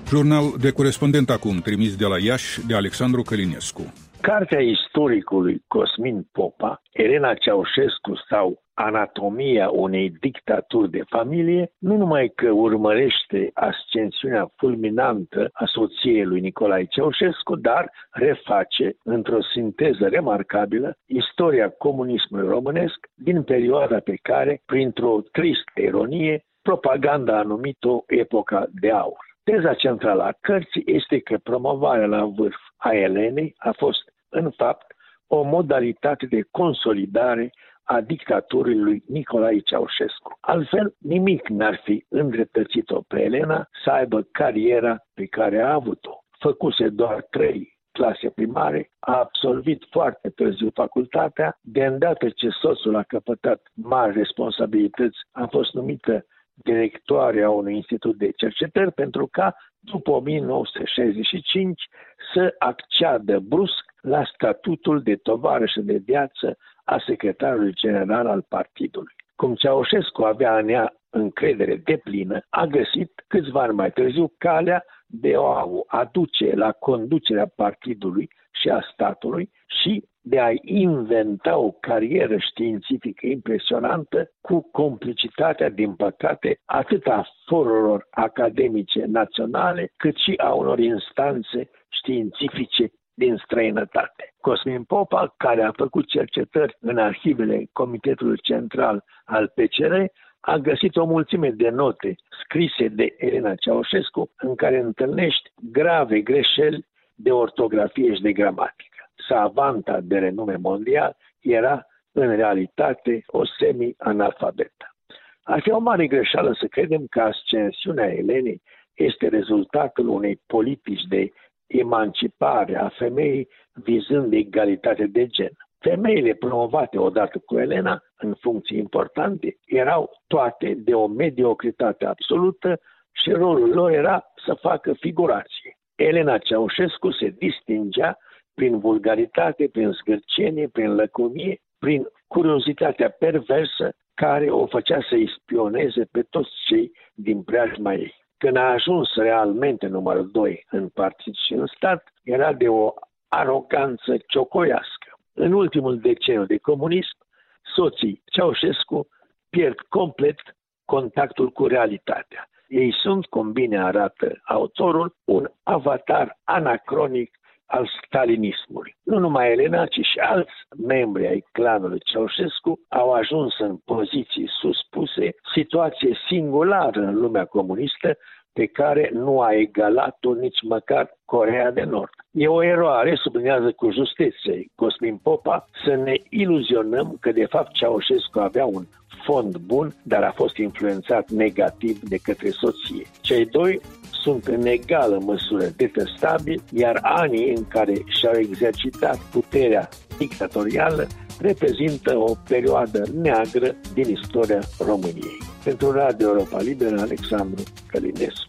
Jurnal de corespondent acum, trimis de la Iași de Alexandru Călinescu. Cartea istoricului Cosmin Popa, Elena Ceaușescu sau Anatomia unei dictaturi de familie, nu numai că urmărește ascensiunea fulminantă a soției lui Nicolae Ceaușescu, dar reface, într-o sinteză remarcabilă, istoria comunismului românesc din perioada pe care, printr-o tristă ironie, propaganda a numit-o epoca de aur. Teza centrală a cărții este că promovarea la vârf a Elenei a fost, în fapt, o modalitate de consolidare a dictaturii lui Nicolae Ceaușescu. Altfel, nimic n-ar fi îndreptățit-o pe Elena să aibă cariera pe care a avut-o. Făcuse doar 3 clase primare, a absolvit foarte târziu facultatea, de îndată ce soțul a căpătat mari responsabilități, a fost numită directoarea unui institut de cercetări pentru ca, după 1965, să acceadă brusc la statutul de tovarășă de viață a secretarului general al partidului. Cum Ceaușescu avea în ea încredere deplină, a găsit câțiva ani mai târziu calea de a o aduce la conducerea partidului și a statului și de a inventa o carieră științifică impresionantă cu complicitatea, din păcate, atât a forurilor academice naționale, cât și a unor instanțe științifice din străinătate. Cosmin Popa, care a făcut cercetări în arhivele Comitetului Central al PCR, a găsit o mulțime de note scrise de Elena Ceaușescu în care întâlnești grave greșeli de ortografie și de gramatică. Savanta de renume mondial era, în realitate, o semi-analfabetă. Ar fi o mare greșeală să credem că ascensiunea Elenei este rezultatul unei politici de emancipare a femeii vizând egalitate de gen. Femeile promovate odată cu Elena în funcții importante erau toate de o mediocritate absolută și rolul lor era să facă figurație. Elena Ceaușescu se distingea prin vulgaritate, prin zgârcenie, prin lăcomie, prin curiozitatea perversă care o făcea să îi spioneze pe toți cei din preajma ei. Când a ajuns realmente numărul 2 în partid și în stat, era de o aroganță ciocoiască. În ultimul deceniu de comunism, soții Ceaușescu pierd complet contactul cu realitatea. Ei sunt, cum bine arată autorul, un avatar anacronic al stalinismului. Nu numai Elena, ci și alți membri ai clanului Ceaușescu au ajuns în poziții suspuse, situație singulară în lumea comunistă pe care nu a egalat-o nici măcar Coreea de Nord. E o eroare, sublinează cu justeție Cosmin Popa, să ne iluzionăm că de fapt Ceaușescu avea un fond bun, dar a fost influențat negativ de către soție. Cei doi sunt în egală măsură detestabili, iar anii în care și-au exercitat puterea dictatorială reprezintă o perioadă neagră din istoria României. Pentru Radio Europa Liberă, Alexandru Călinescu.